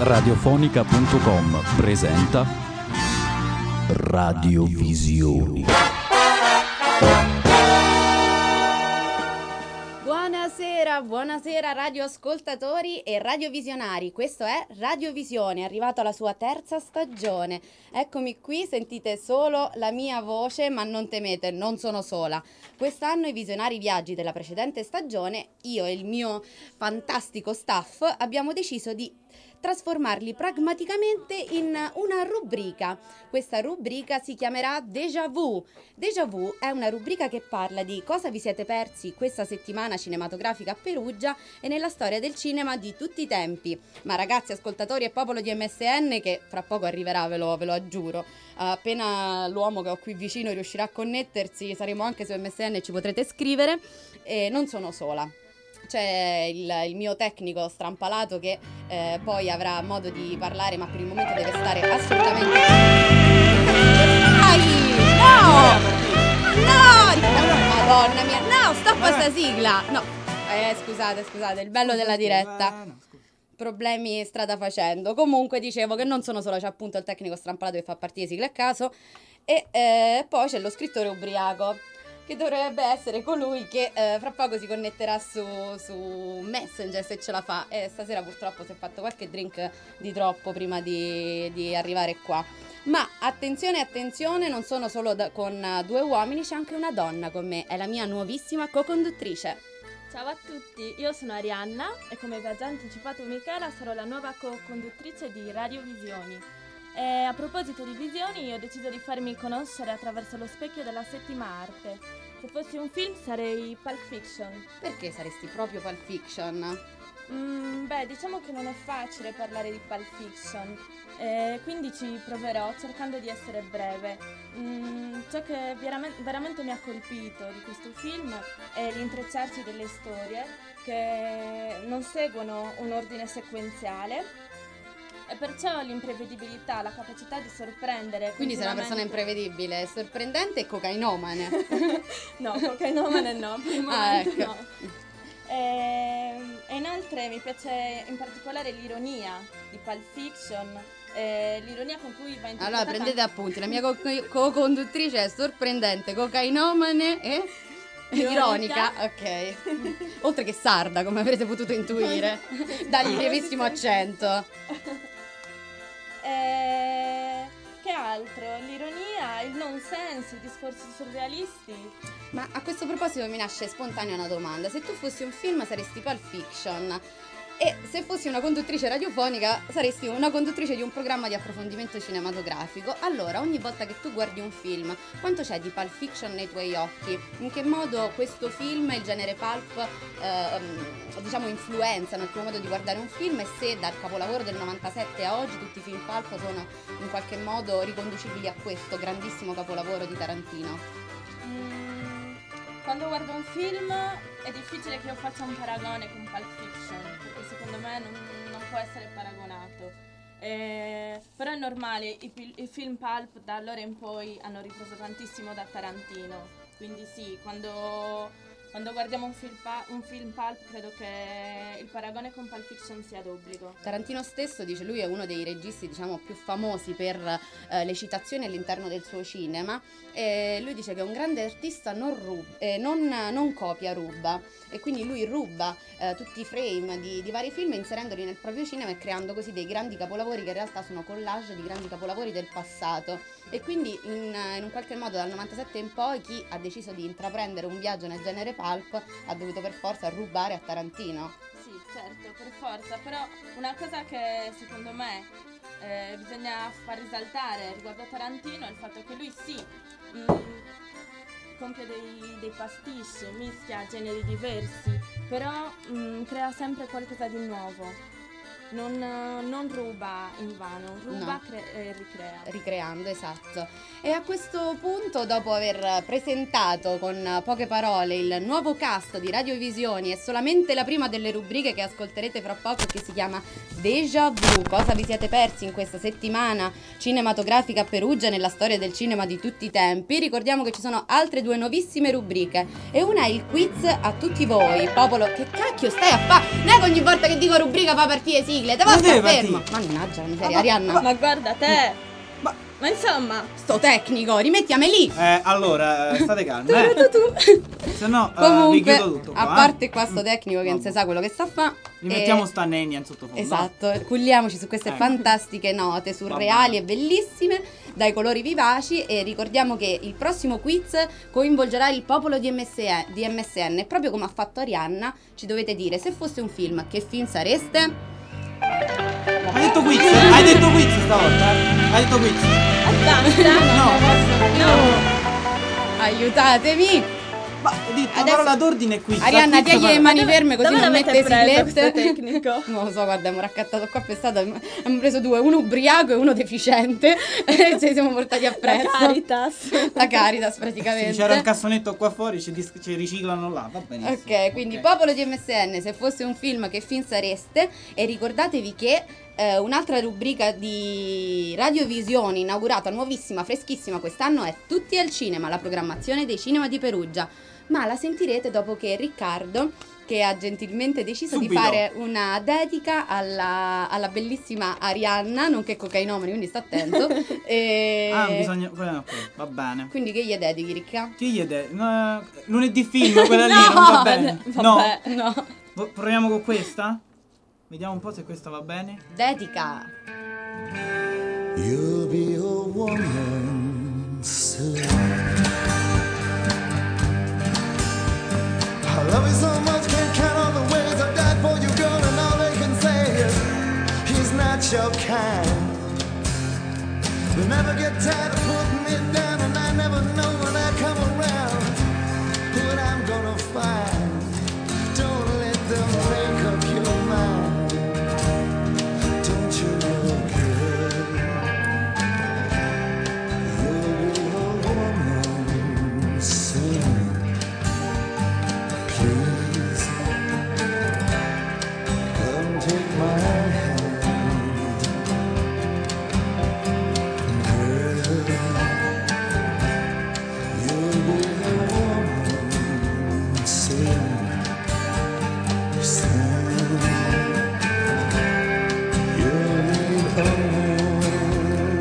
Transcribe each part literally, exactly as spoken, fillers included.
radiofonica punto com presenta Radiovisioni. Buonasera, buonasera radioascoltatori e radiovisionari, questo è Radiovisione, è arrivato alla sua terza stagione. Eccomi qui, sentite solo la mia voce, ma non temete, non sono sola. Quest'anno i visionari viaggi della precedente stagione, io e il mio fantastico staff, abbiamo deciso di trasformarli pragmaticamente in una rubrica. Questa rubrica si chiamerà Déjà Vu. Déjà Vu è una rubrica che parla di cosa vi siete persi questa settimana cinematografica a Perugia e nella storia del cinema di tutti i tempi. Ma ragazzi, ascoltatori e popolo di M S N, che fra poco arriverà, ve lo, ve lo aggiuro, appena l'uomo che ho qui vicino riuscirà a connettersi, saremo anche su M S N e ci potrete scrivere. E non sono sola. C'è il, il mio tecnico strampalato che eh, poi avrà modo di parlare, ma per il momento deve stare assolutamente... Dai! No! No! Madonna mia! No, stoppa sta sigla! No, eh, scusate, scusate, il bello della diretta. Problemi strada facendo. Comunque dicevo che non sono solo, c'è appunto il tecnico strampalato che fa partire sigle a caso e eh, poi c'è lo scrittore ubriaco, che dovrebbe essere colui che eh, fra poco si connetterà su, su Messenger se ce la fa. E stasera purtroppo si è fatto qualche drink di troppo prima di, di arrivare qua. Ma attenzione, attenzione, non sono solo da, con due uomini, c'è anche una donna con me. È la mia nuovissima co-conduttrice. Ciao a tutti, io sono Arianna e come vi ha già anticipato Michela sarò la nuova co-conduttrice di Radiovisioni. E a proposito di visioni, ho deciso di farmi conoscere attraverso lo specchio della settima arte. Se fossi un film sarei Pulp Fiction. Perché saresti proprio Pulp Fiction? Mm, beh, diciamo che non è facile parlare di Pulp Fiction, eh, quindi ci proverò cercando di essere breve. Mm, ciò che veramente, veramente mi ha colpito di questo film è l'intrecciarsi delle storie che non seguono un ordine sequenziale. E perciò l'imprevedibilità, la capacità di sorprendere. Quindi sei una persona imprevedibile, sorprendente e cocainomane. No, cocainomane no, ah, ecco. no. E, e inoltre mi piace in particolare l'ironia di Pulp Fiction, e l'ironia con cui va interpretata. Allora prendete appunti, la mia co- co-conduttrice è sorprendente, cocainomane e... ironica, ok. Oltre che sarda, come avrete potuto intuire dal lievissimo accento. E... che altro? L'ironia, il nonsense, i discorsi surrealisti. Ma a questo proposito mi nasce spontanea una domanda. Se tu fossi un film saresti Pulp Fiction e se fossi una conduttrice radiofonica saresti una conduttrice di un programma di approfondimento cinematografico. Allora, ogni volta che tu guardi un film, quanto c'è di Pulp Fiction nei tuoi occhi? In che modo questo film, il genere pulp, eh, diciamo influenzano il tuo modo di guardare un film, e se dal capolavoro del novantasette a oggi tutti i film pulp sono in qualche modo riconducibili a questo grandissimo capolavoro di Tarantino? Mm, quando guardo un film è difficile che io faccia un paragone con Pulp Fiction, perché secondo me non, non può essere paragonato. Eh, però è normale, i, i film pulp da allora in poi hanno ripreso tantissimo da Tarantino, quindi sì, quando, quando guardiamo un film, un film pulp credo che il paragone con Pulp Fiction sia d'obbligo. Tarantino stesso dice, lui è uno dei registi diciamo più famosi per eh, le citazioni all'interno del suo cinema, e lui dice che un grande artista non, rub- eh, non, non copia, ruba, e quindi lui ruba eh, tutti i frame di, di vari film inserendoli nel proprio cinema e creando così dei grandi capolavori che in realtà sono collage di grandi capolavori del passato. E quindi in, in un qualche modo dal novantasette in poi chi ha deciso di intraprendere un viaggio nel genere pulp ha dovuto per forza rubare a Tarantino. Sì, certo, per forza, però una cosa che secondo me eh, bisogna far risaltare riguardo a Tarantino è il fatto che lui sì, mh, compie dei, dei pasticci, mischia generi diversi, però mh, crea sempre qualcosa di nuovo. Non, non ruba in vano, ruba No. cre- e ricrea. Ricreando, esatto. E a questo punto, dopo aver presentato con poche parole il nuovo cast di Radiovisioni, è solamente la prima delle rubriche che ascolterete fra poco, che si chiama Déjà Vu. Cosa vi siete persi in questa settimana cinematografica a Perugia nella storia del cinema di tutti i tempi? Ricordiamo che ci sono altre due nuovissime rubriche e una è il quiz a tutti voi. Popolo, che cacchio stai a fare? Non è che ogni volta che dico rubrica fa partire sì sigle, devo stare deve fermo. partire? Mannaggia la miseria, Ma- Arianna. Ma guarda te. Ma- Ma insomma. Sto tecnico, rimettiame lì. Eh, allora, eh, state calmi, eh. Se no, eh, vi Comunque, chiudo tutto qua, a eh. parte qua sto tecnico che non Vabbè. si sa quello che sta a fa. Rimettiamo e- sta Nenia in sottofondo. Esatto, culliamoci su queste Ecco. fantastiche note surreali e bellissime, dai colori vivaci, e ricordiamo che il prossimo quiz coinvolgerà il popolo di M S N, di M S N e proprio come ha fatto Arianna ci dovete dire: se fosse un film, che film sareste? Hai detto quiz? Hai detto quiz stavolta? eh? Hai detto quiz? Basta. No. No. Aiutatemi! Ma hai detto una Adesso- parola d'ordine quiz. Arianna, a quiz tieni le parla- mani Dove- ferme così dove non l'avete mette preso siglette. questo tecnico? Non lo so, guarda, abbiamo raccattato qua per strada, abbiamo preso due, uno ubriaco e uno deficiente e ci siamo portati La appresso. Caritas. La Caritas Sì, praticamente. c'era un cassonetto qua fuori, ci, dis- ci riciclano là, va benissimo. Ok, quindi Ok. popolo di M S N, se fosse un film, che film sareste? E ricordatevi che eh, un'altra rubrica di Radiovisioni, inaugurata nuovissima, freschissima quest'anno, è Tutti al cinema, la programmazione dei cinema di Perugia. Ma la sentirete dopo che Riccardo, che ha gentilmente deciso Subito. di fare una dedica alla, alla bellissima Arianna, nonché cocainomane, quindi sta attento. e... Ah, bisogna... eh, ok, va bene. Quindi che gli dedichi, Ricca? Chi gli è? No, lunedì film, quella lì, non va bene. Vabbè. No. No, proviamo con questa? Vediamo un po' se questa va bene. Dedica. You'll be a woman soon. I love you so much, can't count all the ways I've died for you, girl, and all they can say is he's not your kind. They never get tired of putting me down, and I never know when I come around what I'm gonna find. Don't let them make up your mind. Don't you know, girl, you'll be a woman soon. Please come take my hand, girl. You'll be a woman soon, soon. You'll be a woman.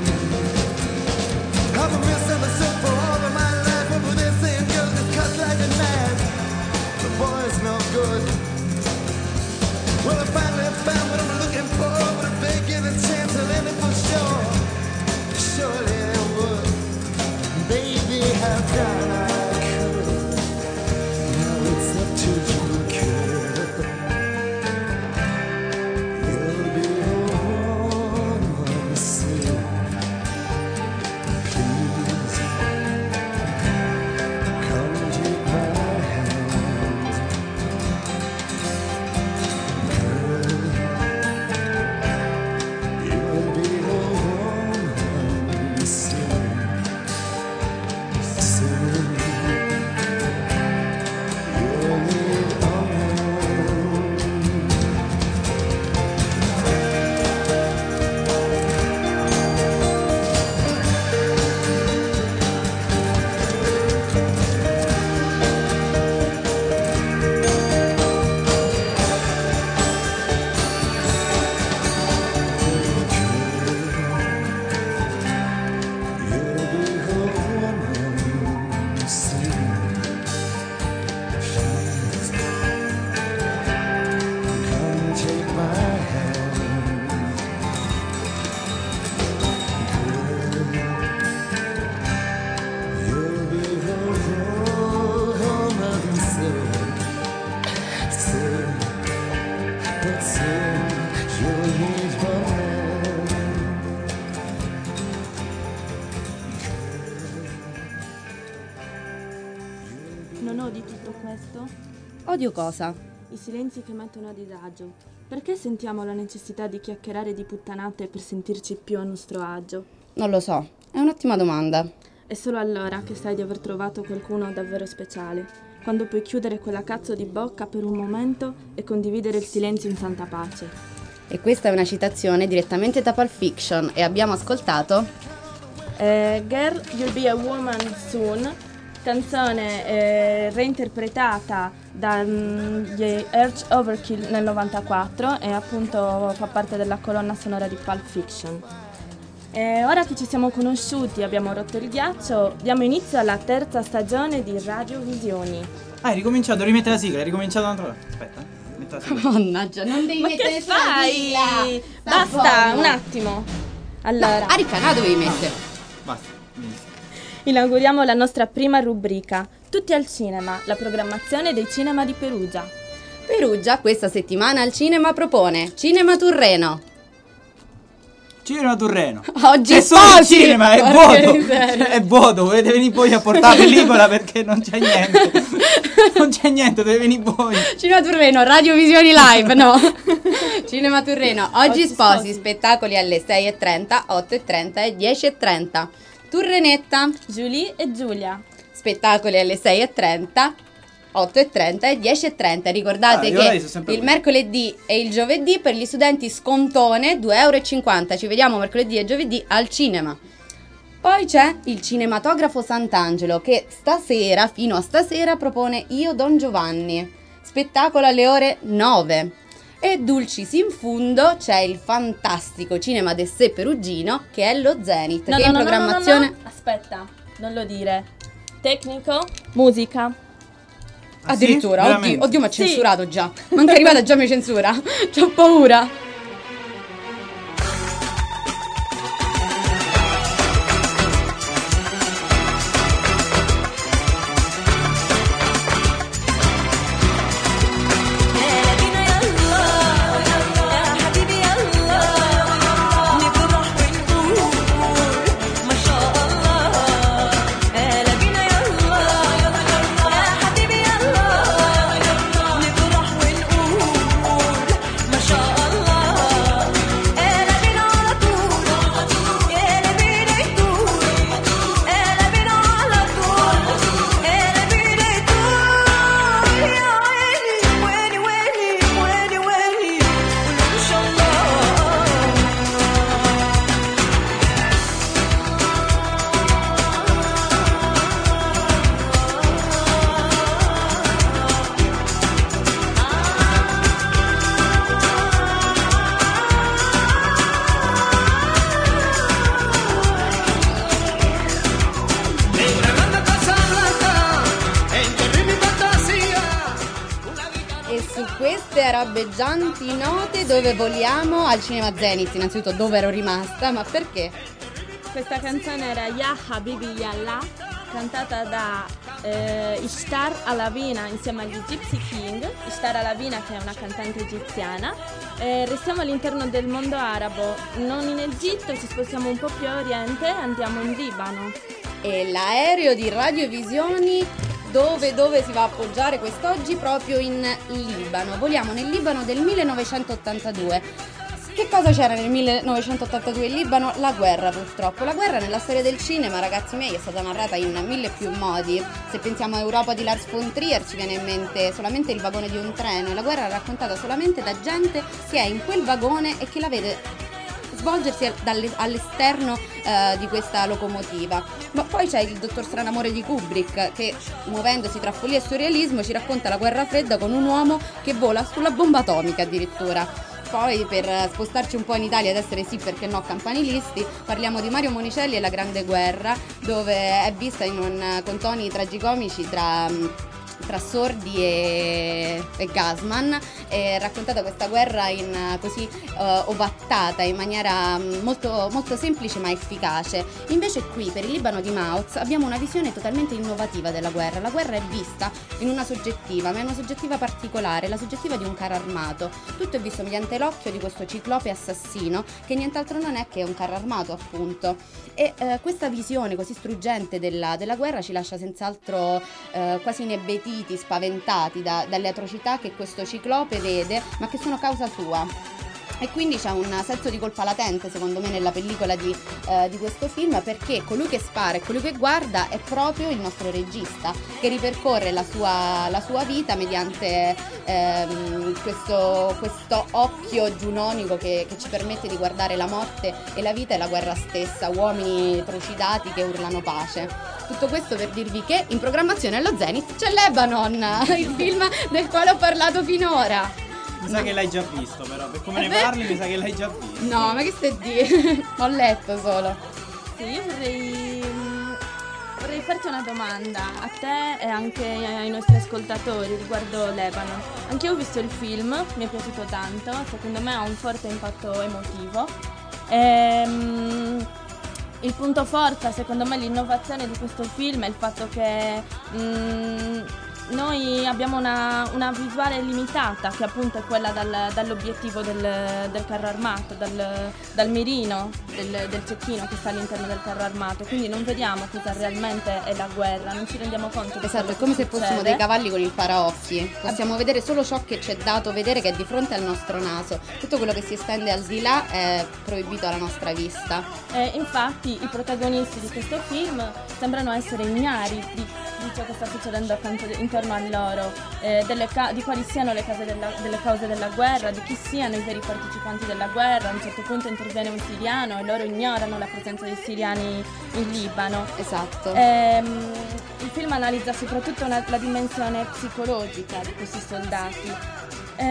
I've been missing the sick for all of my life. Over there saying girls just cut like a knife. The boy's no good. Well, I finally found what I'm looking for, but if they give a chance, I'll end it for sure. Surely they would. Baby, how can I could? Now it's up to you, girl. You'll be a woman soon. Please come take my hand, girl. You'll be a woman soon, soon. You'll be a woman. You'll be a woman soon. Please come take my hand, girl. You'll be a woman soon, soon, but soon you'll need a man. Non odi tutto questo? Odio cosa? I silenzi che mettono a disagio. Perché sentiamo la necessità di chiacchierare di puttanate per sentirci più a nostro agio? Non lo so, è un'ottima domanda. È solo allora che sai di aver trovato qualcuno davvero speciale, quando puoi chiudere quella cazzo di bocca per un momento e condividere il silenzio in santa pace. E questa è una citazione direttamente da Pulp Fiction e abbiamo ascoltato Eh, Girl, You'll Be a Woman Soon, canzone è reinterpretata dagli Earth Overkill nel novantaquattro e appunto fa parte della colonna sonora di Pulp Fiction. E ora che ci siamo conosciuti, abbiamo rotto il ghiaccio, diamo inizio alla terza stagione di Radiovisioni. Ah, hai ricominciato, rimette la sigla, hai ricominciato un'altra volta. Aspetta, eh. metto la sigla. Mannaggia, non devi Ma mettere che sta fai? sigla. Basta, Davvero. un attimo. Allora, Ah, Ricca, la dovevi mettere. Basta, benissimo. inauguriamo la nostra prima rubrica. Tutti al cinema, la programmazione dei cinema di Perugia. Perugia questa settimana al cinema propone Cinema Turreno. Cinema Turreno. Oggi C'è solo il Sposi! cinema, è Porca vuoto. miseria. È vuoto, volete venire voi a portare la pellicola perché non c'è niente. Non c'è niente, dovete venire voi. Cinema Turreno, Radiovisioni Live, no? Cinema Turreno, oggi Oggi sposi, sposi. spettacoli alle sei e trenta, otto e trenta e dieci e trenta. Turrenetta, Julie e Giulia. spettacoli alle sei e trenta, otto e trenta e dieci e trenta. Ricordate Ah, gli orari che sono sempre il quelli. mercoledì e il giovedì per gli studenti scontone due euro e cinquanta. Ci vediamo mercoledì e giovedì al cinema. Poi c'è il cinematografo Sant'Angelo che stasera, fino a stasera, propone Io Don Giovanni, spettacolo alle ore nove. E Dulcis in fundo c'è il fantastico Cinema de Sé Perugino che è lo Zenith, No, che no, in no, no, programmazione... no, no. Aspetta, non lo dire. Tecnico, musica. Ah, sì? Addirittura, oddio, Veramente? oddio mi ha Sì. censurato già. Manca arrivata già mi censura. C'ho paura. E su queste arabeggianti note dove voliamo al cinema Zenith, innanzitutto dove ero rimasta, ma perché? Questa canzone era Ya Habibi Yallah, cantata da eh, Ishtar Alavina insieme agli Gypsy King. Ishtar Alavina, che è una cantante egiziana. Eh, restiamo all'interno del mondo arabo, non in Egitto, ci spostiamo un po' più a oriente e andiamo in Libano. E l'aereo di Radiovisioni dove, dove si va a appoggiare quest'oggi? Proprio in Libano. Voliamo nel Libano del millenovecentottantadue. Che cosa c'era nel millenovecentottantadue in Libano? La guerra, purtroppo. La guerra nella storia del cinema, ragazzi miei, è stata narrata in mille più modi. Se pensiamo a Europa di Lars von Trier ci viene in mente solamente il vagone di un treno, e la guerra è raccontata solamente da gente che è in quel vagone e che la vede svolgersi dalle- all'esterno eh, di questa locomotiva. Ma poi c'è il Dottor Stranamore di Kubrick che, muovendosi tra follia e surrealismo, ci racconta la guerra fredda con un uomo che vola sulla bomba atomica addirittura. Poi, per spostarci un po' in Italia ed essere sì perché no campanilisti, parliamo di Mario Monicelli e la Grande Guerra, dove è vista in un, con toni tragicomici tra tra Sordi e, e Gassman, è raccontata questa guerra in così uh, ovattata in maniera molto, molto semplice ma efficace. Invece qui per il Libano di Mauz abbiamo una visione totalmente innovativa della guerra. La guerra è vista in una soggettiva, ma è una soggettiva particolare, la soggettiva di un carro armato. Tutto è visto mediante l'occhio di questo ciclope assassino che nient'altro non è che un carro armato, appunto. E uh, questa visione così struggente della, della guerra ci lascia senz'altro uh, quasi inebetiti, spaventati da, dalle atrocità che questo ciclope vede, ma che sono causa sua. E quindi c'è un senso di colpa latente, secondo me, nella pellicola di, eh, di questo film, perché colui che spara e colui che guarda è proprio il nostro regista, che ripercorre la sua, la sua vita mediante ehm, questo, questo occhio giunonico che, che ci permette di guardare la morte e la vita e la guerra stessa, uomini trucidati che urlano pace. Tutto questo per dirvi che in programmazione allo Zenith c'è Lebanon, il film del quale ho parlato finora. Mi sa che l'hai già visto, però per come Eh ne beh. parli mi sa che l'hai già visto. No, ma che stai di? Ho letto solo. Sì, io vorrei, mm, vorrei farti una domanda a te e anche ai nostri ascoltatori riguardo Lebanon. Anche io ho visto il film, mi è piaciuto tanto, secondo me ha un forte impatto emotivo. Ehm, il punto forte, secondo me, l'innovazione di questo film è il fatto che mm, noi abbiamo una, una visuale limitata, che appunto è quella dal- dall'obiettivo del, del carro armato, dal, dal mirino, del, del cecchino che sta all'interno del carro armato, quindi non vediamo cosa realmente è la guerra, non ci rendiamo conto di Esatto, quello è come che se fossimo succede. dei cavalli con il paraocchi. Possiamo vedere solo ciò che ci è dato vedere, che è di fronte al nostro naso. Tutto quello che si estende al di là è proibito alla nostra vista. E infatti i protagonisti di questo film sembrano essere ignari di, di ciò che sta succedendo accanto, intorno a loro, eh, delle ca- di quali siano le, cause della, delle cause della guerra, di chi siano i veri partecipanti della guerra. A un certo punto interviene un siriano e loro ignorano la presenza dei siriani in Libano. Esatto. Ehm, il film analizza soprattutto una- la dimensione psicologica di questi soldati.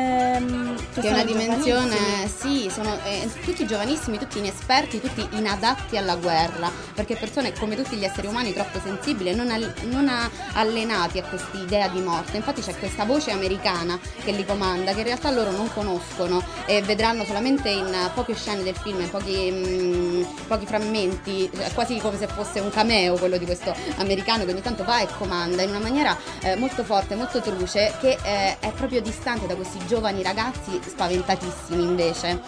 ehm, che Che è sono una dimensione, giovanissimi. sì, sono eh, tutti giovanissimi, tutti inesperti, tutti inadatti alla guerra, perché persone come tutti gli esseri umani troppo sensibili e non, al- non a- allenati a questa idea di morte. Infatti c'è questa voce americana che li comanda, che in realtà loro non conoscono e vedranno solamente in eh, poche scene del film, in pochi, mm, pochi frammenti, eh, quasi come se fosse un cameo quello di questo americano che ogni tanto va e comanda in una maniera eh, molto forte, molto truce, che eh, è proprio distante da questi giovani ragazzi spaventatissimi invece.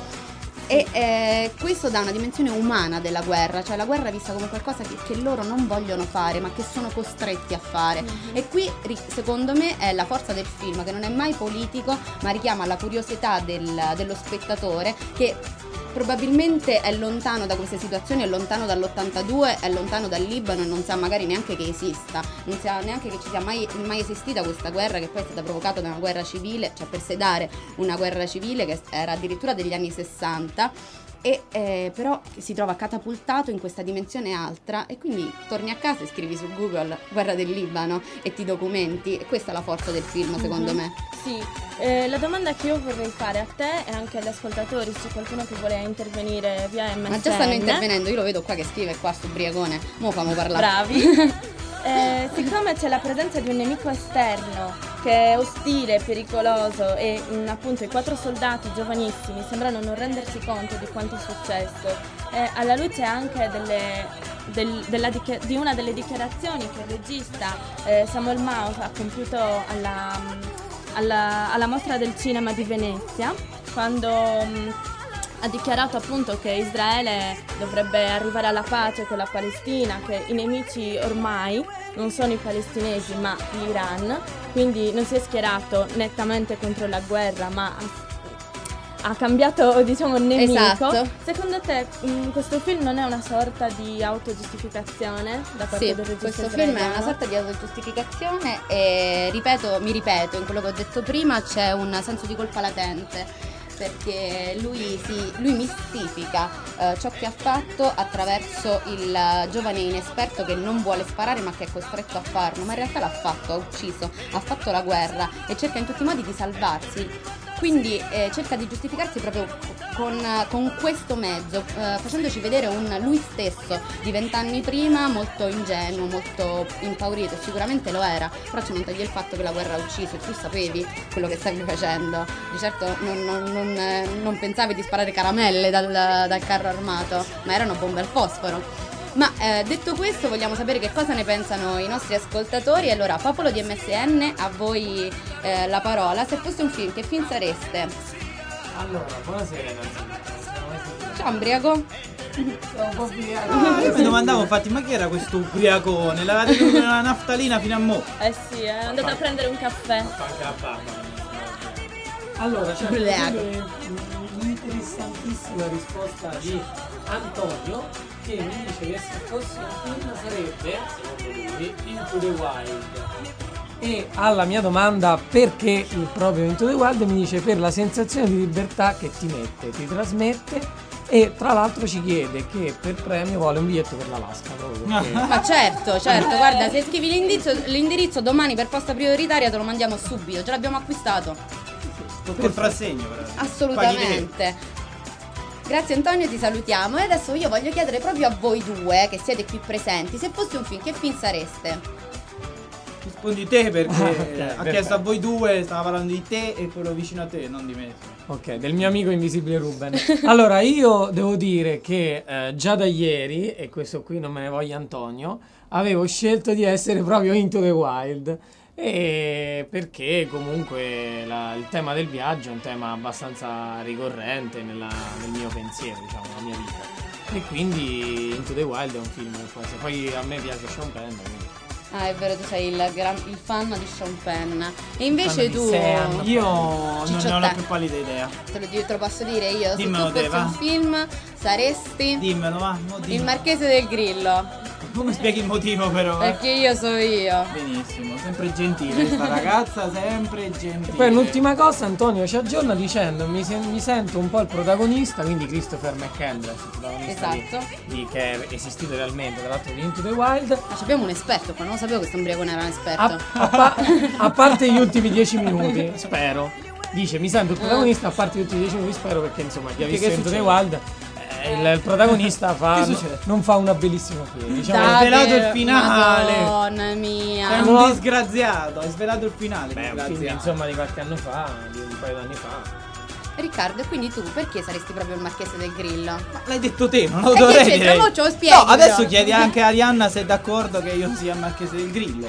E eh, questo dà una dimensione umana della guerra, cioè la guerra vista come qualcosa che, che loro non vogliono fare ma che sono costretti a fare. Mhm. E qui ri- secondo me è la forza del film, che non è mai politico ma richiama la curiosità del- dello spettatore, che probabilmente è lontano da queste situazioni, è lontano dall'ottantadue, è lontano dal Libano e non sa magari neanche che esista, non sa neanche che ci sia mai, mai esistita questa guerra, che poi è stata provocata da una guerra civile, cioè per sedare una guerra civile che era addirittura degli anni sessanta. E eh, però si trova catapultato in questa dimensione altra, e quindi torni a casa e scrivi su Google guerra del Libano e ti documenti, e questa è la forza del film secondo Mhm. me. Sì, eh, la domanda che io vorrei fare a te e anche agli ascoltatori, se c'è qualcuno che vuole intervenire via M S N. Ma già stanno intervenendo, io lo vedo qua che scrive qua sto ubriacone, mo famo parlare. Bravi. Eh, siccome c'è la presenza di un nemico esterno che è ostile, pericoloso, e mm, appunto i quattro soldati giovanissimi sembrano non rendersi conto di quanto è successo, eh, alla luce anche delle, del- della dichi- di una delle dichiarazioni che il regista eh, Samuel Maus ha compiuto alla, mm, alla, alla mostra del cinema di Venezia, quando mm, ha dichiarato appunto che Israele dovrebbe arrivare alla pace con la Palestina, che i nemici ormai non sono i palestinesi ma l'Iran, quindi non si è schierato nettamente contro la guerra, ma ha, ha cambiato, diciamo, nemico. Esatto. Secondo te mh, questo film non è una sorta di autogiustificazione da parte Sì, del regista questo film è una israeliano? sorta di autogiustificazione e ripeto, mi ripeto, in quello che ho detto prima c'è un senso di colpa latente, perché lui, si, lui mistifica eh, ciò che ha fatto attraverso il giovane inesperto che non vuole sparare ma che è costretto a farlo, ma in realtà l'ha fatto, ha ucciso, ha fatto la guerra e cerca in tutti i modi di salvarsi. Quindi eh, cerca di giustificarsi proprio con, con questo mezzo, eh, facendoci vedere un lui stesso di vent'anni prima molto ingenuo, molto impaurito, sicuramente lo era, però ci non toglie il fatto che la guerra ha ucciso e tu sapevi quello che stavi facendo. Di certo non, non, non, eh, non pensavi di sparare caramelle dal, dal carro armato, ma erano bombe al fosforo. Ma eh, detto questo, vogliamo sapere che cosa ne pensano i nostri ascoltatori. Allora, popolo di M S N, a voi eh, la parola. Se fosse un film, che film sareste? Allora, buonasera innanzitutto. Ciao, Umbriaco. Sono un po' ubriaco. Ah, io mi domandavo infatti, ma chi era questo ubriacone? L'avete tenuto nella naftalina fino a mo'? Eh sì, è andato a prendere un caffè. Anche la barba. Allora, c'è Ubriaco. un'interessantissima risposta di Antonio che mi dice che se fosse un film sarebbe, secondo lui, Into the Wild. E alla mia domanda perché il proprio Into the Wild mi dice per la sensazione di libertà che ti mette, ti trasmette E tra l'altro ci chiede che per premio vuole un biglietto per l'Alaska proprio perché- Ma certo, certo, guarda, se scrivi l'indirizzo, l'indirizzo domani per posta prioritaria te lo mandiamo subito, ce l'abbiamo acquistato. Col contrassegno, però. Assolutamente. Grazie Antonio, ti salutiamo. E adesso io voglio chiedere proprio a voi due che siete qui presenti, se fosse un film, che film sareste? Rispondi te perché Ah, ok, ha perfetto. chiesto a voi due, stava parlando di te e quello vicino a te, non di me. Ok, del mio amico invisibile Ruben. Allora, io devo dire che eh, già da ieri, e questo qui non me ne voglia Antonio, avevo scelto di essere proprio Into the Wild. E perché comunque la- il tema del viaggio è un tema abbastanza ricorrente nella- nel mio pensiero, diciamo, nella mia vita. E quindi Into the Wild è un film che può essere. Poi a me piace Sean Penn, quindi. Ah, è vero, tu sei il, gran, il fan di Sean Penn. E invece Fan di tu, Sean. Io non ne ho la Cicciotte. più pallida idea. te lo, di- te lo posso dire io, Dimmelo se tu te, fossi va. un film saresti Dimmelo, va. mo il dimmelo. Marchese del Grillo. Come spieghi il motivo però? eh? Perché io so io. Benissimo, sempre gentile sta ragazza, sempre gentile. E poi l'ultima cosa, Antonio ci aggiorna dicendo mi, sen- mi sento un po' il protagonista, quindi Christopher McCandless, il protagonista di- Esatto. di, che è esistito realmente, tra l'altro di Into the Wild. Ma ci abbiamo un esperto qua, non lo sapevo che Stambriacone era un esperto. A, a pa- a parte gli ultimi dieci minuti, spero. Dice mi sento il protagonista, a parte gli ultimi dieci minuti, spero, perché insomma chi ha Perché visto che Into the succede? Wild, eh, il, il protagonista fa, Che succede? non fa una bellissima fine. Diciamo, Dai. svelato il Davvero, finale. Madonna mia. Sei un disgraziato, hai svelato il finale. beh, è un film disgraziato. insomma di qualche anno fa, di un paio d'anni fa. Riccardo, e quindi tu perché saresti proprio il Marchese del Grillo? Ma l'hai detto te, non lo E che dovrei c'entra? dire. Mo ce lo spieghi, No, adesso però. chiedi anche a Arianna se è d'accordo che io sia il Marchese del Grillo.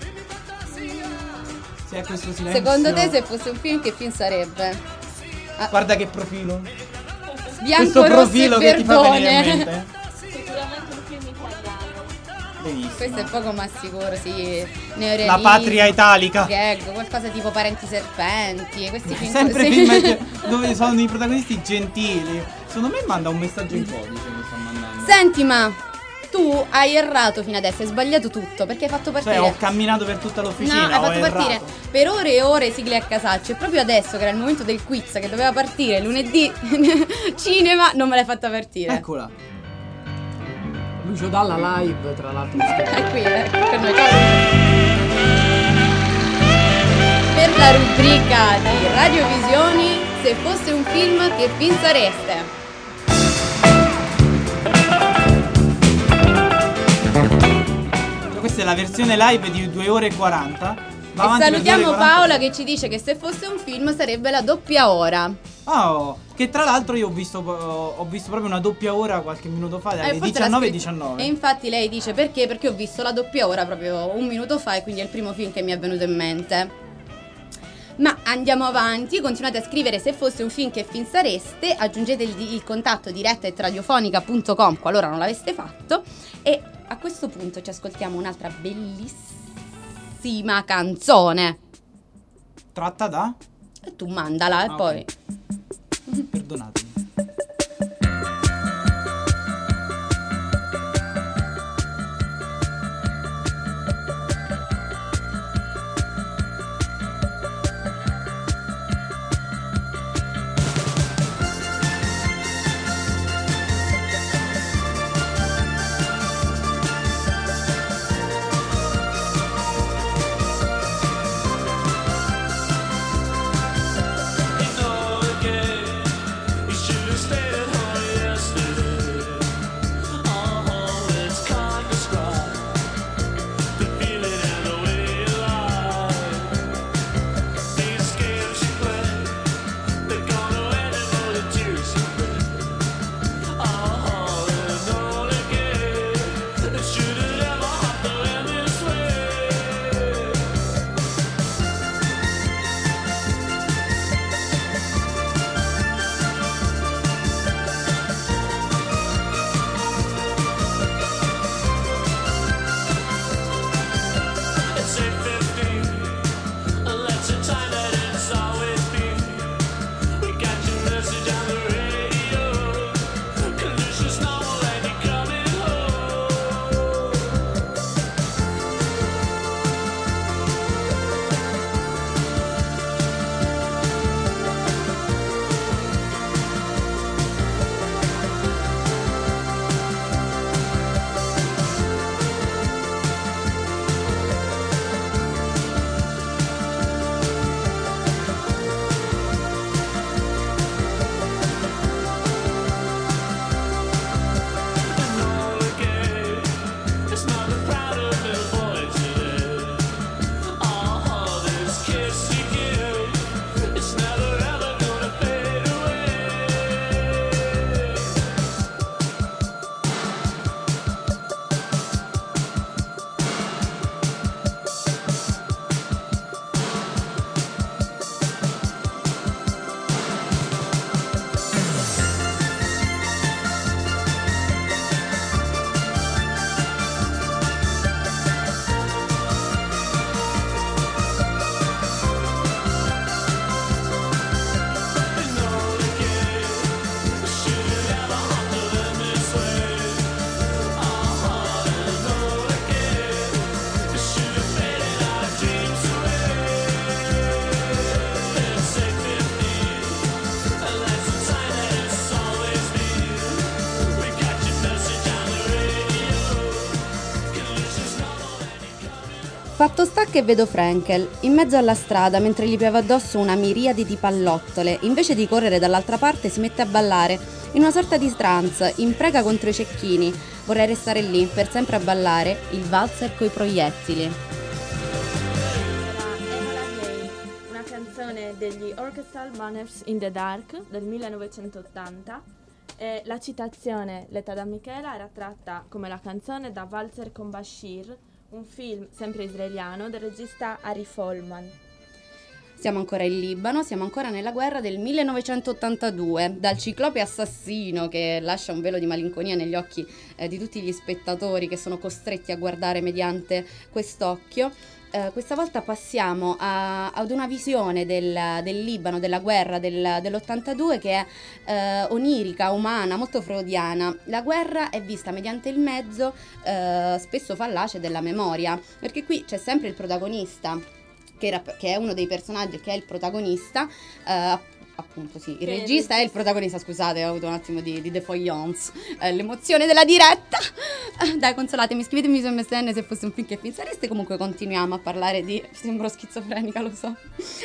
Se è questo silenzio. Secondo te se fosse un film che film sarebbe? Guarda che profilo. Bianco, questo rosso profilo e che ti fa venire in verdone. mente. Sicuramente un film italiano. Benissimo. Questo è poco ma sicuro, sì. Neorealismo, La patria italica. gag, qualcosa tipo Parenti Serpenti, questi film Sempre così. film ge- dove sono i protagonisti gentili. Secondo me manda un messaggio in codice mi sta mandando. Senti, ma tu hai errato fino adesso, hai sbagliato tutto, perché hai fatto partire. Cioè ho camminato per tutta l'officina. No, hai ho fatto partire errato. per ore e ore sigle a casaccio. E proprio adesso, che era il momento del quiz che doveva partire lunedì cinema, non me l'hai fatta partire. Eccola. Lucio Dalla live, tra l'altro. È qui, eh, per noi. Ciao. Per la rubrica di Radiovisioni, se fosse un film, che film sareste? Questa è la versione live di due ore e quaranta. Va E avanti per due ore e salutiamo quaranta. Paola che ci dice che se fosse un film sarebbe la doppia ora. Oh, che tra l'altro io ho visto, ho visto proprio una doppia ora qualche minuto fa, Eh, dalle forse l'ha diciannove e scritto. diciannove. E infatti lei dice perché? Perché ho visto la doppia ora proprio un minuto fa e quindi è il primo film che mi è venuto in mente. Ma andiamo avanti, continuate a scrivere se fosse un film, che film sareste, aggiungete il, il contatto diretta at radiofonica punto com qualora non l'aveste fatto, e a questo punto ci ascoltiamo un'altra bellissima canzone. Tratta da? E tu mandala e Ah, poi... Perdonatemi. It's Fatto sta che vedo Frankel in mezzo alla strada mentre gli piove addosso una miriade di pallottole. Invece di correre dall'altra parte si mette a ballare in una sorta di trance, imprega contro i cecchini. Vorrei restare lì per sempre a ballare il valzer coi proiettili. Era una canzone degli Orchestral Manners in the Dark del millenovecentottanta. E la citazione letta da Michela era tratta come la canzone da Valzer con Bashir, un film sempre israeliano del regista Ari Folman. Siamo ancora in Libano, siamo ancora nella guerra del millenovecentottantadue, dal ciclope assassino che lascia un velo di malinconia negli occhi eh, di tutti gli spettatori che sono costretti a guardare mediante quest'occhio. Uh, questa volta passiamo a, ad una visione del, del Libano, della guerra del, dell'ottantadue che è uh, onirica, umana, molto freudiana. La guerra è vista mediante il mezzo uh, spesso fallace della memoria, perché qui c'è sempre il protagonista, che, era, che è uno dei personaggi, che è il protagonista, uh, appunto sì, il regista è il protagonista, scusate, ho avuto un attimo di, di défaillance, eh, l'emozione della diretta. Dai, consolatemi, scrivetemi su M S N se fosse un film che pensareste. Comunque continuiamo a parlare di, sembro schizofrenica, lo so,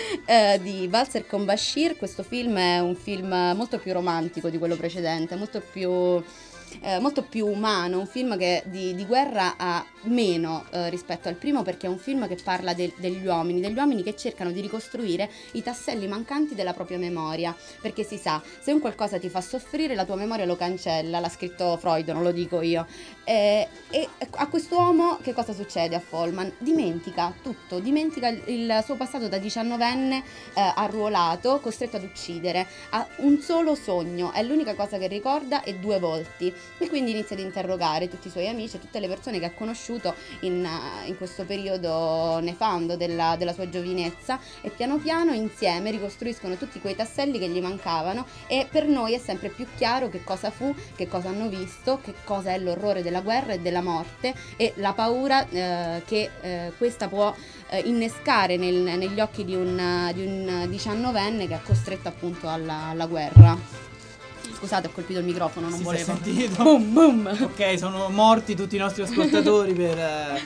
eh, di Valzer con Bashir. Questo film è un film molto più romantico di quello precedente, molto più... Eh, molto più umano, un film che di, di guerra ha meno eh, rispetto al primo, perché è un film che parla de, degli uomini, degli uomini che cercano di ricostruire i tasselli mancanti della propria memoria, perché si sa, se un qualcosa ti fa soffrire la tua memoria lo cancella, l'ha scritto Freud, non lo dico io. Eh, e a quest'uomo che cosa succede a Folman? Dimentica tutto, dimentica il, il suo passato da diciannovenne eh, arruolato, costretto ad uccidere, ha un solo sogno, è l'unica cosa che ricorda e due volti. E quindi inizia ad interrogare tutti i suoi amici e tutte le persone che ha conosciuto in, in questo periodo nefando della, della sua giovinezza, e piano piano insieme ricostruiscono tutti quei tasselli che gli mancavano, e per noi è sempre più chiaro che cosa fu, che cosa hanno visto, che cosa è l'orrore della guerra e della morte e la paura eh, che eh, questa può eh, innescare nel, negli occhi di un, di un diciannovenne che è costretto appunto alla, alla guerra. Scusate, ho colpito il microfono, non Si volevo. si è sentito? Boom, boom. Ok, sono morti tutti i nostri ascoltatori per eh,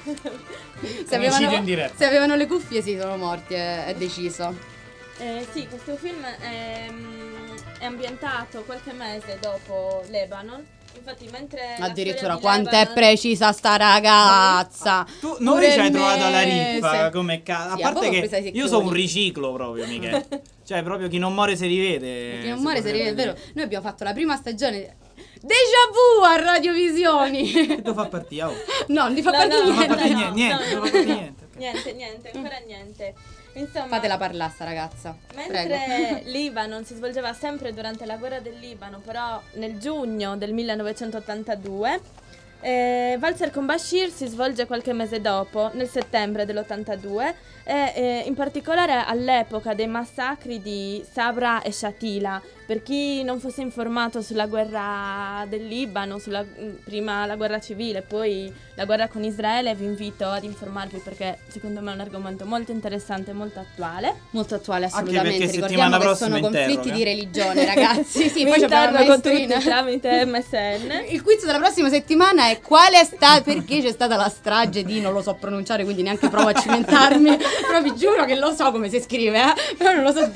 Se Omicidio avevano, in diretta. se avevano le cuffie sì, sono morti, è, è deciso. Eh, sì, questo film è, è ambientato qualche mese dopo Lebanon. Infatti, mentre la Addirittura storia di quanto è Lebanon- precisa sta ragazza. tu, noi Pure ci hai il trovato alla mese. riffa come cazzo. Sì, A a parte voi che presa i io secchioni. sono un riciclo proprio, Michele. Cioè, proprio chi non muore si rivede. Chi non muore se potrebbe rivede, è vero. dire. Noi abbiamo fatto la prima stagione déjà vu a Radiovisioni. Che devo far partire? Oh. No, non ti fa No, partire no, Non fa niente. partire no, niente, niente, no, non fa partire niente. ok. Niente, niente, ancora niente. Insomma, Fatela parlare sta ragazza. mentre Prego. Libanon si svolgeva sempre durante la guerra del Libano, però nel giugno del millenovecentottantadue, eh, Valzer con Bashir si svolge qualche mese dopo, nel settembre dell'ottantadue, e eh, in particolare all'epoca dei massacri di Sabra e Shatila. Per chi non fosse informato sulla guerra del Libano, sulla, prima la guerra civile, poi la guerra con Israele, vi invito ad informarvi, perché secondo me è un argomento molto interessante e molto attuale. Molto attuale, Anche assolutamente. perché Ricordiamo settimana che sono prossima conflitti interroga. di religione, ragazzi. Sì, Mi poi c'abbiamo la interrogo maestrina. tutti tramite M S N. Il quiz della prossima settimana è quale è stato, perché c'è stata la strage di, non lo so pronunciare, quindi neanche provo a cimentarmi, però vi giuro che lo so come si scrive, eh? Però non lo so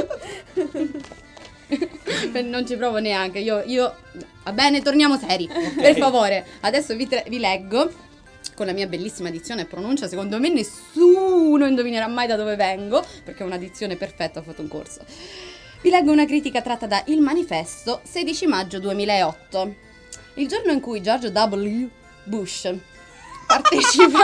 dire. Non ci provo neanche, io, io... Va bene, torniamo seri, per favore. Adesso vi, tre- vi leggo, con la mia bellissima dizione e pronuncia, secondo me nessuno indovinerà mai da dove vengo, perché è una dizione perfetta, ho fatto un corso. Vi leggo una critica tratta da Il Manifesto, sedici maggio duemilaotto. Il giorno in cui George W. Bush partecipa...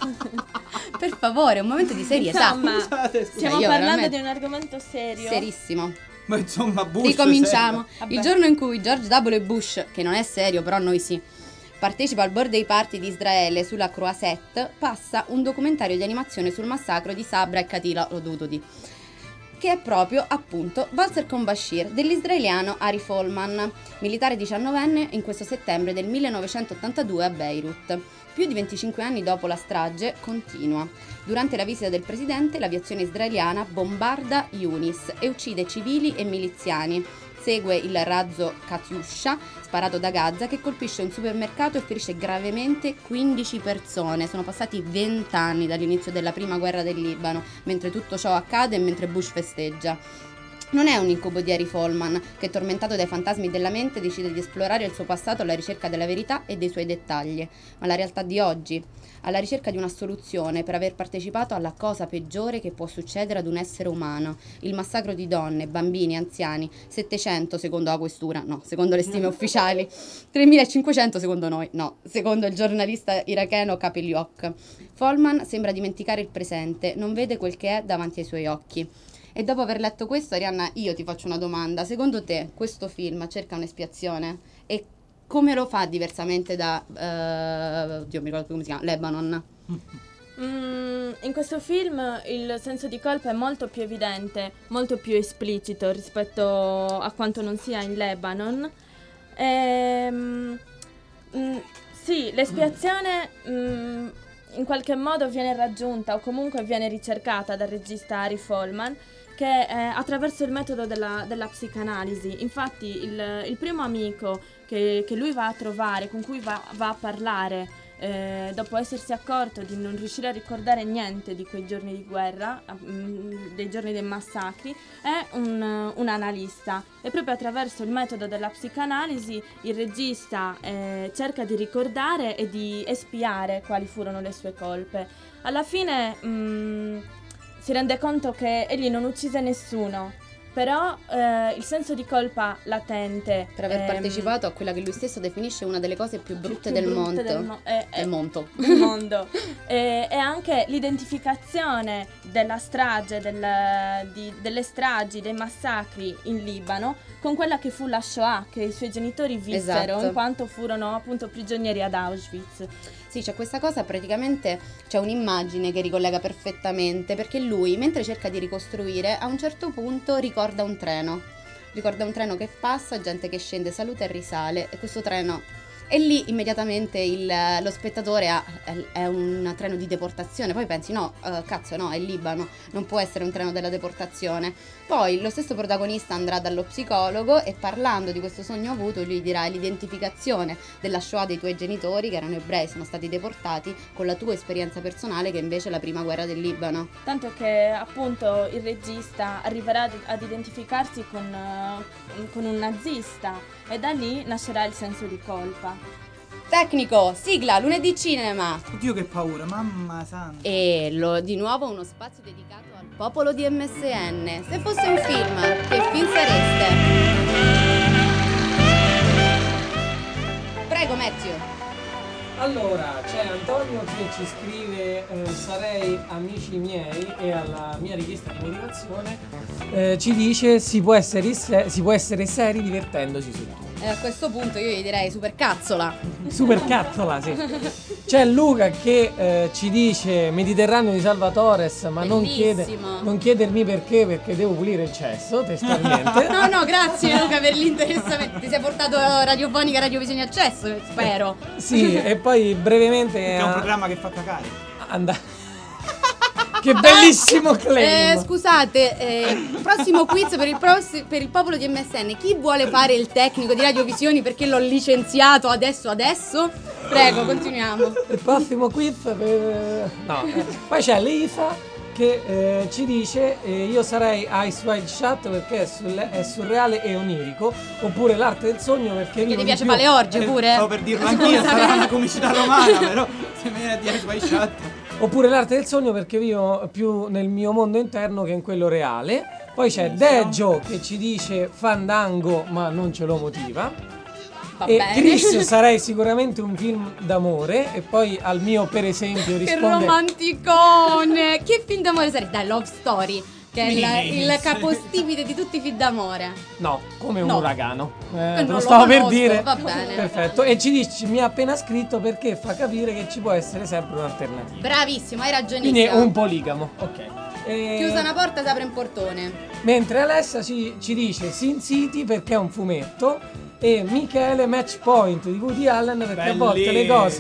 Per favore, un momento di serietà. Insomma, Scusate, scusate. stiamo io parlando veramente- di un argomento serio. Serissimo. Ma insomma, Bush. Ricominciamo. Vabbè. Il giorno in cui George W. Bush, che non è serio, però noi sì, partecipa al birthday party di Israele sulla Croisette, passa un documentario di animazione sul massacro di Sabra e Katila, l'ho dovuto dire, che è proprio, appunto, Valzer con Bashir, dell'israeliano Ari Folman, militare diciannovenne in questo settembre del millenovecentottantadue a Beirut. Più di venticinque anni dopo la strage, continua. Durante la visita del presidente, l'aviazione israeliana bombarda Yunis e uccide civili e miliziani. Segue il razzo Katyusha, sparato da Gaza, che colpisce un supermercato e ferisce gravemente quindici persone. Sono passati venti anni dall'inizio della prima guerra del Libano, mentre tutto ciò accade e mentre Bush festeggia. Non è un incubo di Harry Folman, che tormentato dai fantasmi della mente decide di esplorare il suo passato alla ricerca della verità e dei suoi dettagli, ma la realtà di oggi, alla ricerca di una soluzione per aver partecipato alla cosa peggiore che può succedere ad un essere umano, il massacro di donne, bambini, anziani, settecento secondo la questura, no, secondo le stime ufficiali, tremilacinquecento secondo noi, no, secondo il giornalista iracheno Kapeliok. Folman sembra dimenticare il presente, non vede quel che è davanti ai suoi occhi. E dopo aver letto questo, Arianna, io ti faccio una domanda. Secondo te questo film cerca un'espiazione? E come lo fa diversamente da... Uh, oddio, mi ricordo come si chiama? Lebanon? Mm, in questo film il senso di colpa è molto più evidente, molto più esplicito rispetto a quanto non sia in Lebanon. Ehm, mm, sì, l'espiazione... Mm, in qualche modo viene raggiunta o comunque viene ricercata dal regista Harry Folman, che eh, attraverso il metodo della, della psicanalisi. Infatti il, il primo amico che, che lui va a trovare, con cui va, va a parlare eh, dopo essersi accorto di non riuscire a ricordare niente di quei giorni di guerra, mh, dei giorni dei massacri, è un, un analista, e proprio attraverso il metodo della psicanalisi il regista eh, cerca di ricordare e di espiare quali furono le sue colpe. Alla fine mh, si rende conto che egli non uccise nessuno, però eh, il senso di colpa latente per aver ehm, partecipato a quella che lui stesso definisce una delle cose più brutte più del brutte mondo del mo- eh, del eh, mondo del mondo. e, e anche l'identificazione della strage del, di, delle stragi, dei massacri in Libano con quella che fu la Shoah, che i suoi genitori vissero, Esatto. in quanto furono appunto prigionieri ad Auschwitz. Sì, c'è questa cosa, praticamente c'è un'immagine che ricollega perfettamente, perché lui, mentre cerca di ricostruire, a un certo punto ricorda un treno. Ricorda un treno che passa, gente che scende, saluta e risale, e questo treno... E lì immediatamente il, lo spettatore ha, è, è un treno di deportazione. Poi pensi, no, uh, cazzo no, è il Libano, non può essere un treno della deportazione. Poi lo stesso protagonista andrà dallo psicologo e, parlando di questo sogno avuto, lui dirà: l'identificazione della Shoah dei tuoi genitori, che erano ebrei, sono stati deportati, con la tua esperienza personale, che invece è la prima guerra del Libano. Tanto che appunto il regista arriverà ad, ad identificarsi con, uh, con un nazista, e da lì nascerà il senso di colpa. Tecnico, sigla, lunedì cinema. Oddio che paura, mamma santa. E lo, di nuovo uno spazio dedicato al popolo di M S N. Se fosse un film, che film sareste? Prego, Matthew. Allora, c'è Antonio che ci scrive eh, sarei amici miei, e alla mia richiesta di motivazione eh, ci dice si può essere, se- si può essere seri divertendosi su tutto. E a questo punto io gli direi super cazzola. Super cazzola, sì. C'è Luca che eh, ci dice Mediterraneo di Salvatores, ma non, chiede, Bellissimo. non chiedermi perché, perché devo pulire il cesso, testualmente. No, no, grazie Luca per l'interessamento. Ti sei portato radiofonica Radiovisione Accesso, spero. Sì, e poi brevemente Che è un a- programma che fa cacare. and- Che bellissimo claim. Eh, scusate, eh, prossimo quiz per il, pros- per il popolo di M S N. Chi vuole fare il tecnico di Radiovisioni perché l'ho licenziato adesso adesso? Prego, continuiamo. Il prossimo quiz per... No, eh. Poi c'è Lisa che eh, ci dice eh, io sarei Ice Wide Shut perché è, sul- è surreale e onirico, oppure L'arte del sogno perché Che vivo ti di piace più. fare le orge pure? Stavo per dirlo anch'io, sarà una comicità romana, però se mi viene a dire Swy Shut. Oppure L'arte del sogno perché vivo più nel mio mondo interno che in quello reale. Poi c'è Deggio che ci dice Fandango ma non ce lo motiva. Va E bene. Chris sarei sicuramente un film d'amore. E poi al mio per esempio Che risponde romanticone! Che film d'amore sarebbe? Dai, Love Story, che è il, il Yes. capostipite di tutti i film d'amore. no, come un No. uragano. Eh, non te lo lo stavo per conosco, dire. va bene. Perfetto. E ci dici mi ha appena scritto perché fa capire che ci può essere sempre un'alternativa. Bravissimo, hai Quindi ragionissimo. è un poligamo. Ok. E- Chiusa una porta, si apre un portone. Mentre Alessia ci, ci dice Sin City perché è un fumetto, e Michele Match Point di Woody Allen perché a volte le cose Bellissimo.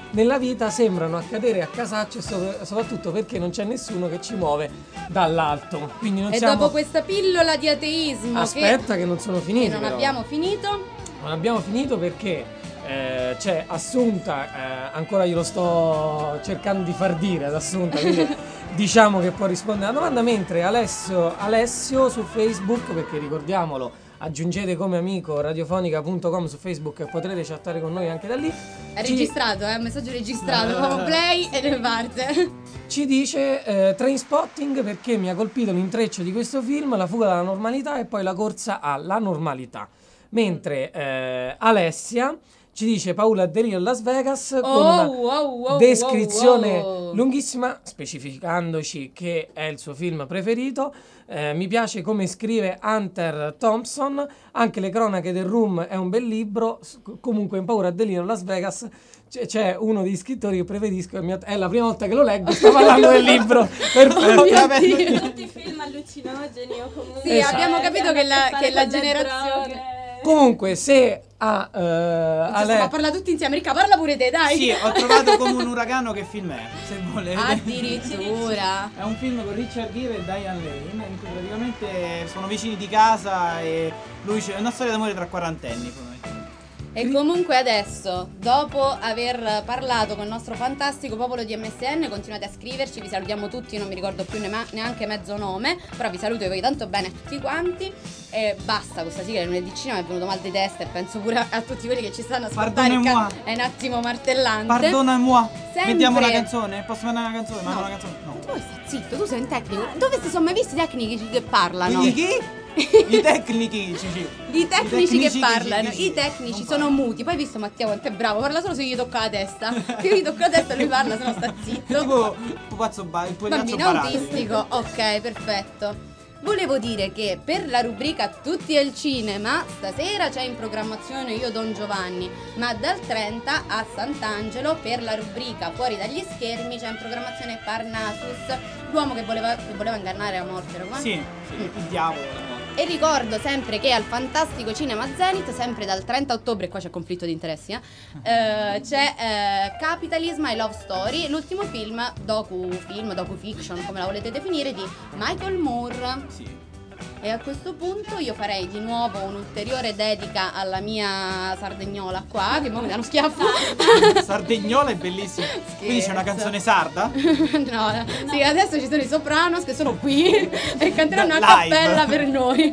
nella vita sembrano accadere a casaccio e sopra- soprattutto perché non c'è nessuno che ci muove dall'alto. Quindi non E siamo... dopo questa pillola di ateismo Aspetta che, che non sono finiti. che non però. abbiamo finito, Non abbiamo finito perché eh, c'è Assunta, eh, ancora glielo sto cercando di far dire ad Assunta, quindi diciamo che può rispondere alla domanda, mentre Alessio, Alessio su Facebook, perché ricordiamolo, aggiungete come amico radiofonica punto com su Facebook e potrete chattare con noi anche da lì. è Ci- registrato, è un messaggio registrato, proprio play e ne parte. Ci dice eh, Trainspotting perché mi ha colpito l'intreccio di questo film, la fuga dalla normalità e poi la corsa alla normalità. Mentre eh, Alessia ci dice Paola Delirio a Las Vegas con Oh, una wow, wow, descrizione wow, wow. lunghissima, specificandoci che è il suo film preferito. Eh, mi piace come scrive Hunter Thompson, anche Le cronache del Room è un bel libro. S- comunque in Paura a Delirio a Las Vegas c'è, c'è uno degli scrittori che preferisco e mi ha- è la prima volta che lo leggo, sto parlando del libro. Perfetto. Tutti i film allucinogeni o comunque Sì, Esatto. abbiamo capito che la, hanno a che fare la con le generazione... droghe. Comunque se a eh, Cioè, Ale- stiamo a parlare tutti insieme. Ricca, parla pure te, dai. Sì, ho trovato come un uragano che film è, se volete. Addirittura. È un film con Richard Gere e Diane Lane in cui praticamente sono vicini di casa e lui c'è una storia d'amore tra quarantenni. fondamentalmente. E comunque adesso, dopo aver parlato con il nostro fantastico popolo di M S N, continuate a scriverci, vi salutiamo tutti, non mi ricordo più ne- neanche mezzo nome, però vi saluto e vi voglio tanto bene a tutti quanti. E basta questa sigla, lunedì cinema è venuto mal di testa e penso pure a, a tutti quelli che ci stanno ascoltando. il Pardonnez-moi. ca- è un attimo martellante. Pardonne-moi. Sempre. Mettiamo una canzone? Posso mandare una canzone? Mando No. una canzone? No. Tu stai zitto, tu sei un tecnico. Dove si sono mai visti i tecnici che parlano? I chi? I tecnici. I tecnici che tecnici parlano, che- che- i tecnici non sono parlano. muti. Poi hai visto Mattia quanto è bravo, parla solo se gli tocca la testa. Se io gli tocco la testa lui parla, se no sta zitto. Tipo pupazzo ba- il tuo ragazzo Bambino Barati. autistico, ok, perfetto. Volevo dire che per la rubrica Tutti al cinema stasera c'è in programmazione Io Don Giovanni, ma dal trenta a Sant'Angelo per la rubrica Fuori dagli schermi c'è in programmazione Parnassus, l'uomo che voleva, che voleva ingannare la morte, era come? Sì, sì, il diavolo. E ricordo sempre che al Fantastico Cinema Zenith, sempre dal trenta ottobre, qua c'è conflitto di interessi, eh, eh, c'è eh, Capitalism I Love Story, l'ultimo film, docu-film, docu-fiction, come la volete definire, di Michael Moore. Sì. E a questo punto io farei di nuovo un'ulteriore dedica alla mia sardegnola qua, che mo mi dà uno schiaffo. Sardegnola è bellissimo. Quindi c'è una canzone sarda? No, sì, adesso ci sono i Sopranos che sono qui e canteranno a Live. cappella per noi.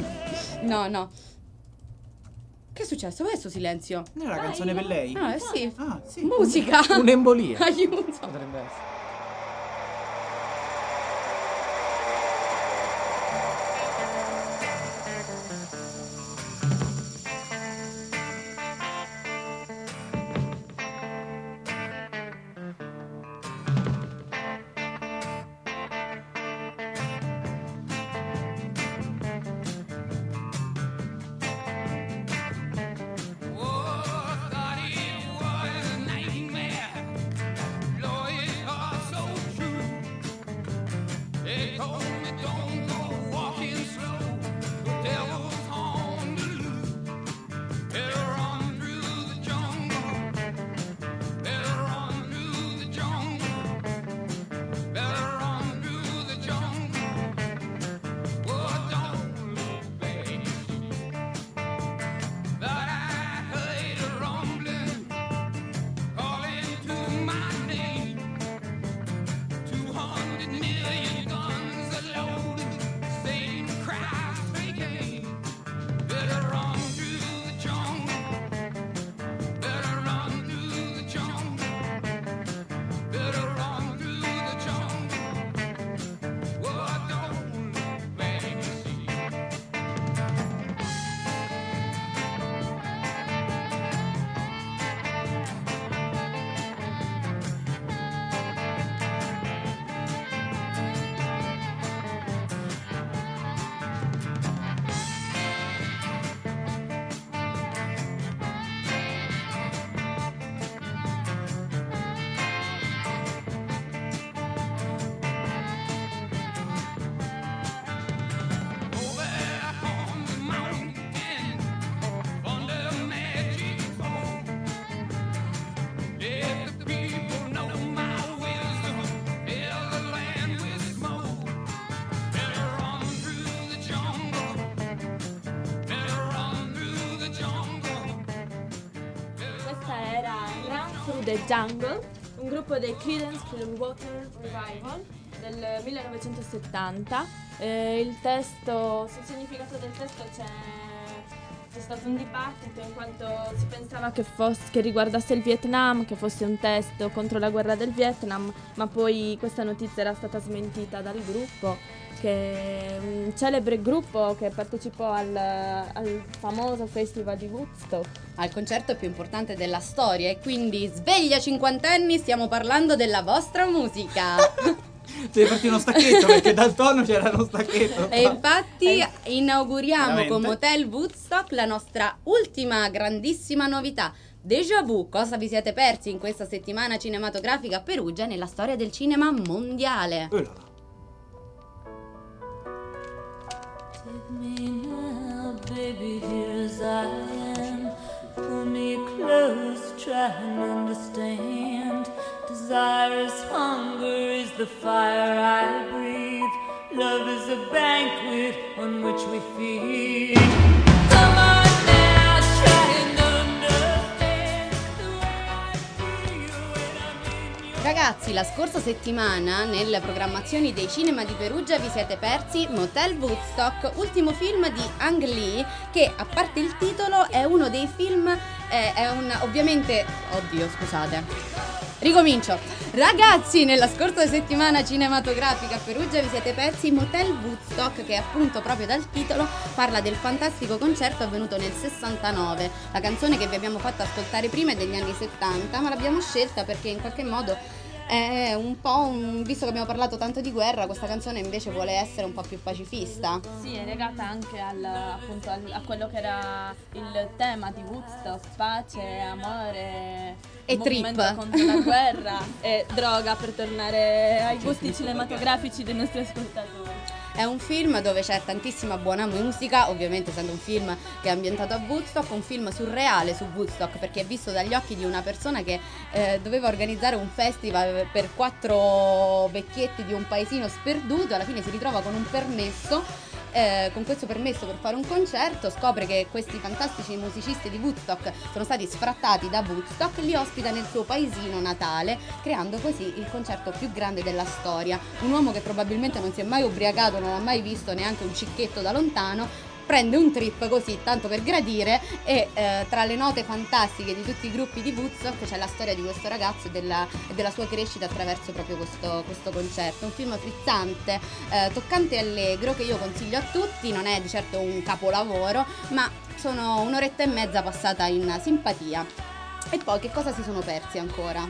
No, no. Che è successo? Dov'è sto silenzio? Non è una canzone per lei? Ah, eh sì. Ah, sì. Musica. un'embolia. Aiuto. Potrebbe essere. Two hundred million guns the Jungle, un gruppo dei Creedence Clearwater Revival del millenovecentosettanta. Eh, il testo, sul significato del testo c'è, c'è stato un dibattito in quanto si pensava che, fosse, che riguardasse il Vietnam, che fosse un testo contro la guerra del Vietnam, ma poi questa notizia era stata smentita dal gruppo, che è un celebre gruppo che partecipò al, al famoso festival di Woodstock. Al concerto più importante della storia, e quindi sveglia cinquantenni, stiamo parlando della vostra musica. Devi farti uno stacchetto perché dal tono c'era uno stacchetto. E infatti inauguriamo Veramente? con Motel Woodstock la nostra ultima grandissima novità. Déjà vu, cosa vi siete persi in questa settimana cinematografica a Perugia nella storia del cinema mondiale? Eh là là. Take me now, baby, here as I am. Pull me close, try and understand. Desire is hunger, is the fire I breathe. Love is a banquet on which we feed. Come on now, try and understand the way I feel when I'm in your Ragazzi, la scorsa settimana nelle programmazioni dei cinema di Perugia vi siete persi Motel Woodstock, ultimo film di Ang Lee, che a parte il titolo è uno dei film, eh, è un ovviamente, oddio scusate, ricomincio. Ragazzi, nella scorsa settimana cinematografica a Perugia vi siete persi Motel Woodstock, che appunto proprio dal titolo parla del fantastico concerto avvenuto nel sessantanove. La canzone che vi abbiamo fatto ascoltare prima è degli anni settanta, ma l'abbiamo scelta perché in qualche modo è un po' un, visto che abbiamo parlato tanto di guerra, questa canzone invece vuole essere un po' più pacifista. Sì, è legata anche al, appunto al, a quello che era il tema di Woodstock: pace, amore E movimento trip. contro la guerra e droga, per tornare ai gusti cinematografici dei nostri ascoltatori. È un film dove c'è tantissima buona musica, ovviamente essendo un film che è ambientato a Woodstock, un film surreale su Woodstock perché è visto dagli occhi di una persona che eh, doveva organizzare un festival per quattro vecchietti di un paesino sperduto, alla fine si ritrova con un permesso. Eh, con questo permesso per fare un concerto, scopre che questi fantastici musicisti di Woodstock sono stati sfrattati da Woodstock, li ospita nel suo paesino natale, creando così il concerto più grande della storia. Un uomo che probabilmente non si è mai ubriacato, non ha mai visto neanche un cicchetto da lontano, prende un trip così tanto per gradire e eh, tra le note fantastiche di tutti i gruppi di Woodstock c'è la storia di questo ragazzo e della, e della sua crescita attraverso proprio questo, questo concerto. Un film frizzante, eh, toccante e allegro che io consiglio a tutti, non è di certo un capolavoro, ma sono un'oretta e mezza passata in simpatia. E poi che cosa si sono persi ancora?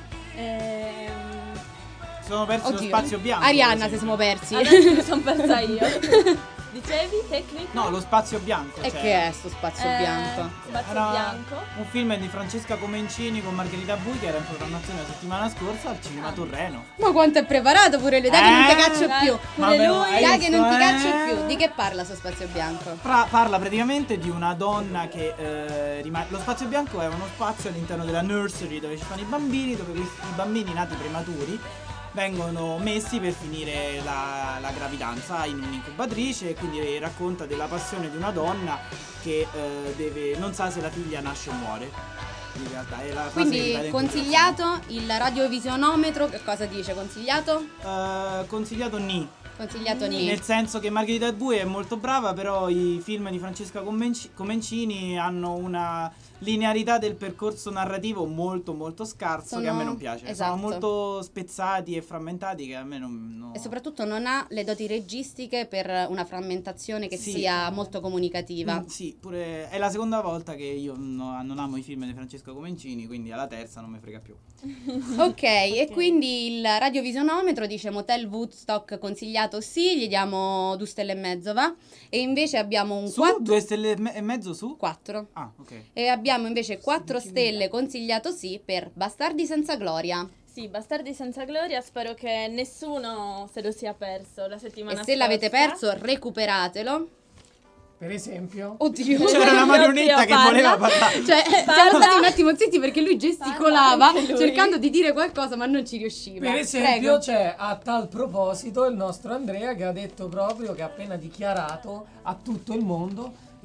Ehm, Si sono persi lo Oddio. spazio bianco. Arianna per si esempio. siamo persi. adesso mi sono persa io. Dicevi, tecnica? No, lo spazio bianco. E cioè, che è sto spazio Eh, bianco? Spazio era bianco. un film di Francesca Comencini con Margherita Bui che era in programmazione la settimana scorsa al Cinema Ah. Torreno. Ma quanto è preparato pure lui, dai che non ti Eh, caccio dai, più. pure Vabbè, lui. hai Dai che non ti visto, caccio eh? più. Di che parla su Spazio Bianco? Pra- parla praticamente di una donna che eh, rimane. Lo spazio bianco è uno spazio all'interno della nursery dove ci sono i bambini, dove questi i bambini nati prematuri vengono messi per finire la, la gravidanza in un'incubatrice, e quindi racconta della passione di una donna che eh, deve, non sa se la figlia nasce o muore. In realtà è la fase Quindi vitale in cui consigliato il radiovisionometro, che cosa dice? Consigliato? Eh, consigliato ni. Consigliato ni. Nel senso che Margherita Bui è molto brava, però i film di Francesca Comenci- Comencini hanno una linearità del percorso narrativo molto molto scarso, Sono- che a me non piace. esatto. Sono molto spezzati e frammentati che a me non... non- E soprattutto non ha le doti registiche per una frammentazione che Sì. sia molto comunicativa. Mm, sì, pure è la seconda volta che io no- non amo i film di Francesca Comencini, quindi alla terza non mi frega più. Ok, e quindi il radiovisionometro dice Motel Woodstock consigliato sì, gli diamo due stelle e mezzo, va? E invece abbiamo un Su? quattro. Due stelle e me- e mezzo su? quattro. Ah, ok. E abbiamo invece quattro stelle consigliato sì per Bastardi senza gloria. Sì, Bastardi senza gloria, spero che nessuno se lo sia perso la settimana E scorsa. se l'avete perso, recuperatelo. Per esempio, Oddio. C'era una marionetta Oddio, che parla. voleva parlare. Cioè, siamo Parla. stati un attimo zitti perché lui gesticolava Parla anche lui. cercando di dire qualcosa, ma non ci riusciva. per esempio Prego. c'è a tal proposito il nostro Andrea che ha detto proprio che ha appena dichiarato a tutto il mondo, e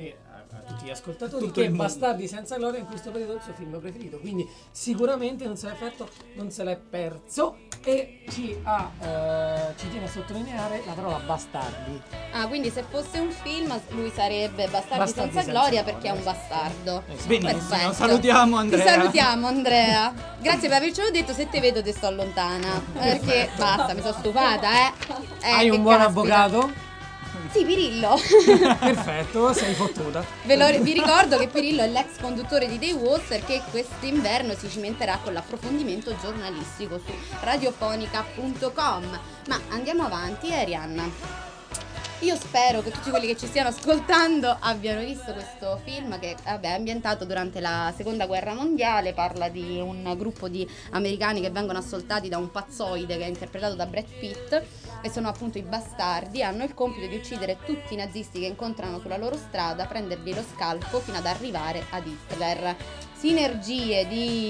a tutti gli ascoltatori Tutto il che mondo. Bastardi senza gloria in questo periodo è il suo film preferito, quindi sicuramente non se l'è fatto, non se l'è perso, e ci, ha, eh, ci tiene a sottolineare la parola bastardi. Ah, quindi se fosse un film lui sarebbe Bastardi, Bastardi senza, senza gloria gloria, perché è un bastardo. Benissimo, Perfetto. salutiamo Andrea. Ti salutiamo Andrea. Grazie per avercelo detto, se te vedo te sto lontana. Perché basta, mi sono stufata, eh. eh Hai che un buon caspita. avvocato? Sì, Pirillo. Perfetto, sei fottuta. Ve lo, vi ricordo che Pirillo è l'ex conduttore di Daywater che quest'inverno si cimenterà con l'approfondimento giornalistico su radiofonica punto com. Ma andiamo avanti, Arianna. Io spero che tutti quelli che ci stiano ascoltando abbiano visto questo film che vabbè, è ambientato durante la seconda guerra mondiale, parla di un gruppo di americani che vengono assoltati da un pazzoide che è interpretato da Brad Pitt e sono appunto i bastardi, hanno il compito di uccidere tutti i nazisti che incontrano sulla loro strada, prendervi lo scalpo fino ad arrivare ad Hitler. Sinergie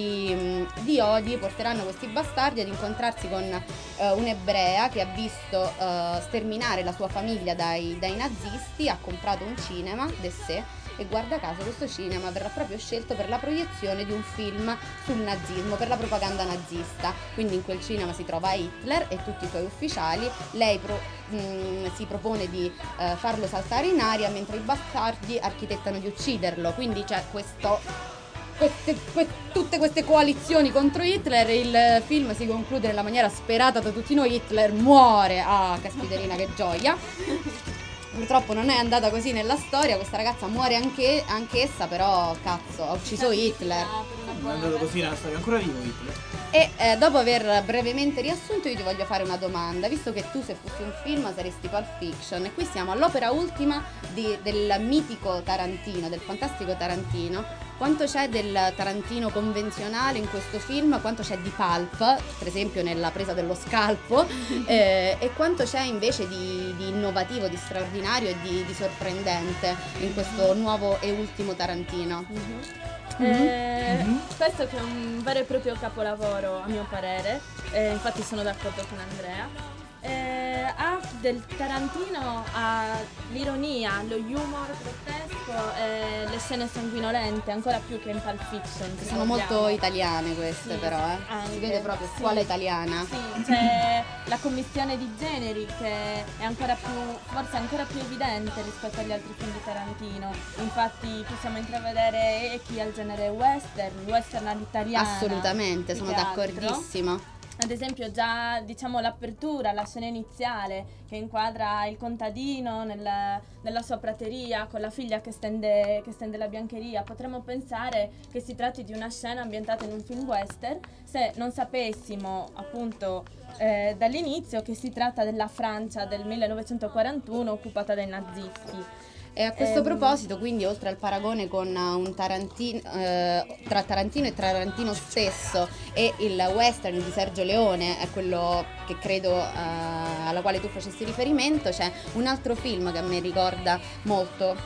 di, di odi porteranno questi bastardi ad incontrarsi con uh, un'ebrea che ha visto uh, sterminare la sua famiglia dai, dai nazisti, ha comprato un cinema de sé e guarda caso questo cinema verrà proprio scelto per la proiezione di un film sul nazismo, per la propaganda nazista. Quindi in quel cinema si trova Hitler e tutti i suoi ufficiali, lei pro, mh, si propone di uh, farlo saltare in aria mentre i bastardi architettano di ucciderlo, quindi c'è questo... Queste, que, tutte queste coalizioni contro Hitler, il film si conclude nella maniera sperata da tutti noi, Hitler muore, ah caspiterina che gioia. Purtroppo non è andata così nella storia, questa ragazza muore anche, anch'essa, però cazzo, ha ucciso Hitler. Non è andato così nella storia, è ancora vivo Hitler. E eh, dopo aver brevemente riassunto io ti voglio fare una domanda, visto che tu se fossi un film saresti Pulp Fiction e qui siamo all'opera ultima di, del mitico Tarantino, del fantastico Tarantino. Quanto c'è del Tarantino convenzionale in questo film, quanto c'è di pulp, per esempio nella presa dello scalpo, eh, e quanto c'è invece di, di innovativo, di straordinario e di, di sorprendente in questo nuovo e ultimo Tarantino? Mm-hmm. Eh, mm-hmm. Questo che è un vero e proprio capolavoro a mio parere, eh, infatti sono d'accordo con Andrea. Eh, ha del Tarantino, ha l'ironia, lo humor grottesco e le scene sanguinolente ancora più che in Pulp Fiction. Sono molto italiane queste, sì, però eh. anche, si vede proprio sì. scuola italiana. Sì, c'è la commistione di generi che è ancora più, forse ancora più evidente rispetto agli altri film di Tarantino. Infatti possiamo intravedere chi ha il genere western, western all'italiana. Assolutamente, sono d'accordissima. Ad esempio già diciamo l'apertura, la scena iniziale che inquadra il contadino nel, nella sua prateria con la figlia che stende, che stende la biancheria, potremmo pensare che si tratti di una scena ambientata in un film western se non sapessimo appunto eh, dall'inizio che si tratta della Francia del millenovecentoquarantuno occupata dai nazisti. E a questo Ehm. proposito, quindi, oltre al paragone con un Tarantino, eh, tra Tarantino e Tarantino stesso e il western di Sergio Leone, è quello che credo eh, alla quale tu facessi riferimento, c'è un altro film che a me ricorda molto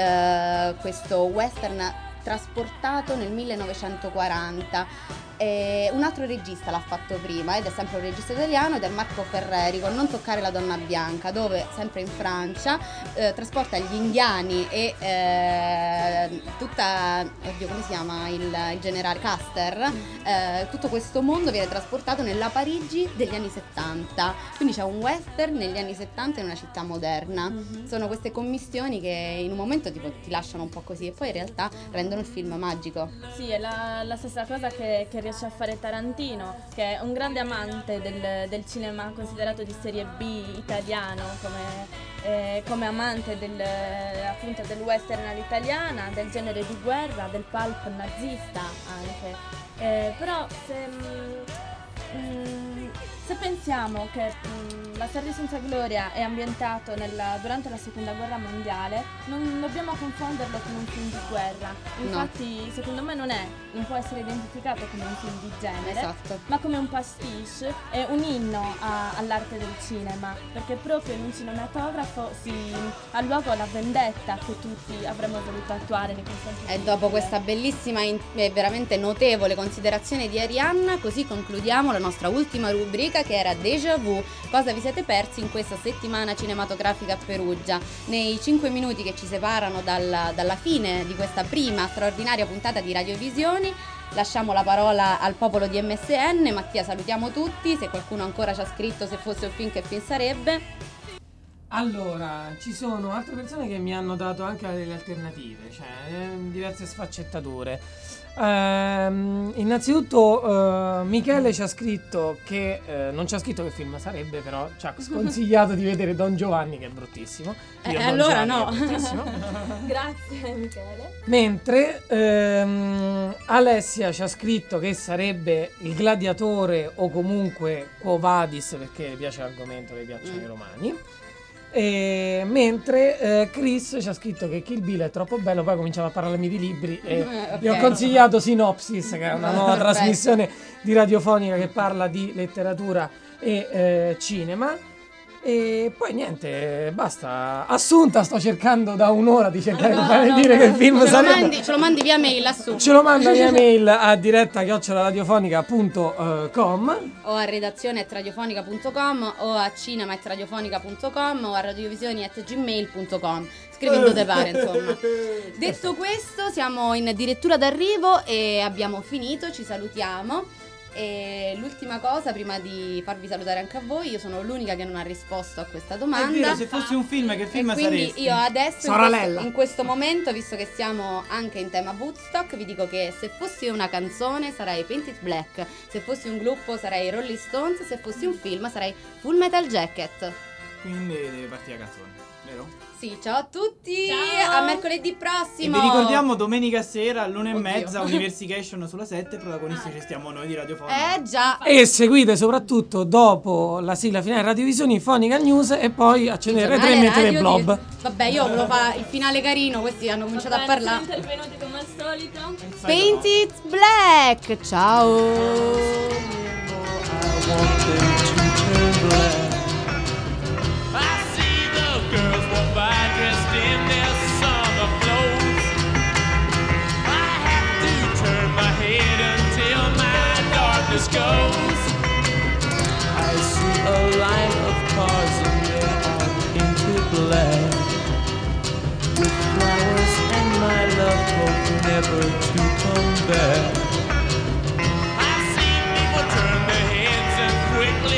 eh, questo western trasportato nel millenovecentoquaranta. E un altro regista l'ha fatto prima ed è sempre un regista italiano ed è Marco Ferreri con Non toccare la donna bianca, dove sempre in Francia eh, trasporta gli indiani e eh, tutta, oddio come si chiama, il, il generale Custer, eh, tutto questo mondo viene trasportato nella Parigi degli anni settanta, quindi c'è un western negli anni settanta in una città moderna. Mm-hmm. Sono queste commistioni che in un momento tipo ti lasciano un po' così e poi in realtà rendono il film magico. Sì, è la, la stessa cosa che, che riesce a fare Tarantino, che è un grande amante del, del cinema considerato di serie B italiano, come, eh, come amante del, appunto del western all'italiana, del genere di guerra, del pulp nazista anche. Eh, però se, mm, se pensiamo che mm, Bastardi senza gloria è ambientato nella, durante la seconda guerra mondiale, non dobbiamo confonderlo con un film di guerra. Infatti no. Secondo me non è, non può essere identificato come un film di genere, esatto. ma come un pastiche e un inno a, all'arte del cinema, perché proprio in un cinematografo si ha luogo la vendetta che tutti avremmo voluto attuare nei confronti. E dopo questa bellissima e veramente notevole considerazione di Arianna, così concludiamo la nostra ultima rubrica che era Déjà Vu. Cosa vi siete siete persi in questa settimana cinematografica a Perugia. Nei cinque minuti che ci separano dalla, dalla fine di questa prima straordinaria puntata di Radiovisioni, lasciamo la parola al popolo di M S N. Mattia, salutiamo tutti, se qualcuno ancora ci ha scritto se fosse un film che film sarebbe. Allora, ci sono altre persone che mi hanno dato anche delle alternative, cioè eh, diverse sfaccettature. Ehm, innanzitutto eh, Michele ci ha scritto che eh, non ci ha scritto che film sarebbe, però ci ha sconsigliato di vedere Don Giovanni, che è bruttissimo. Eh, Io Don allora Giovanni no. è bruttissimo. Grazie Michele. Mentre ehm, Alessia ci ha scritto che sarebbe Il Gladiatore o comunque Quo Vadis, perché le piace l'argomento, le piacciono Mm. i romani. E mentre eh, Chris ci ha scritto che Kill Bill è troppo bello, poi cominciava a parlarmi di libri e Eh, gli ho ok. consigliato Synopsis, che è una nuova Perfetto. trasmissione di radiofonica che parla di letteratura e eh, cinema. E poi niente, basta. Assunta, sto cercando da un'ora di cercare di farmi dire che il film Ce lo, sarebbe. mandi, ce lo mandi via mail su Ce lo manda via mail a diretta chiocciola radiofonica punto com. o a redazione at radiofonica punto com o a cinema at radiofonica punto com o a radiovisioni at gmail punto com. Scrivi dove te pare, insomma. Detto questo, siamo in dirittura d'arrivo e abbiamo finito, ci salutiamo. E l'ultima cosa, prima di farvi salutare anche a voi, io sono l'unica che non ha risposto a questa È domanda. vero, se fossi un film, che film E quindi saresti? io adesso in Soralella. questo, in questo momento, visto che siamo anche in tema Woodstock, vi dico che se fossi una canzone sarei Painted Black, se fossi un gruppo sarei Rolling Stones, se fossi un film sarei Full Metal Jacket. Quindi deve partire la canzone, vero? Sì, ciao a tutti, Ciao. a mercoledì E prossimo. vi ricordiamo domenica sera all'una e Oddio. mezza Universication sulla sette, protagonisti ci stiamo noi di Radiofonica. Eh già. E seguite soprattutto dopo la sigla finale Radiovisioni Fonica News e poi accendere tre e Giornale mettere radio Blob. di- Vabbè, io volevo fare il finale carino, questi hanno cominciato a Va bene, parlare. siete intervenuti come al solito. Painted Black, ciao. I see the girls walk by dressed in their summer clothes. I have to turn my head until my darkness goes. I see a line of cars and they're all painted black, with flowers and my love hope never to come back. I see people turn their heads and quickly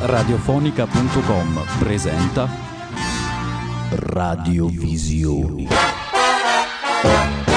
radiofonica punto com presenta Radiovisioni.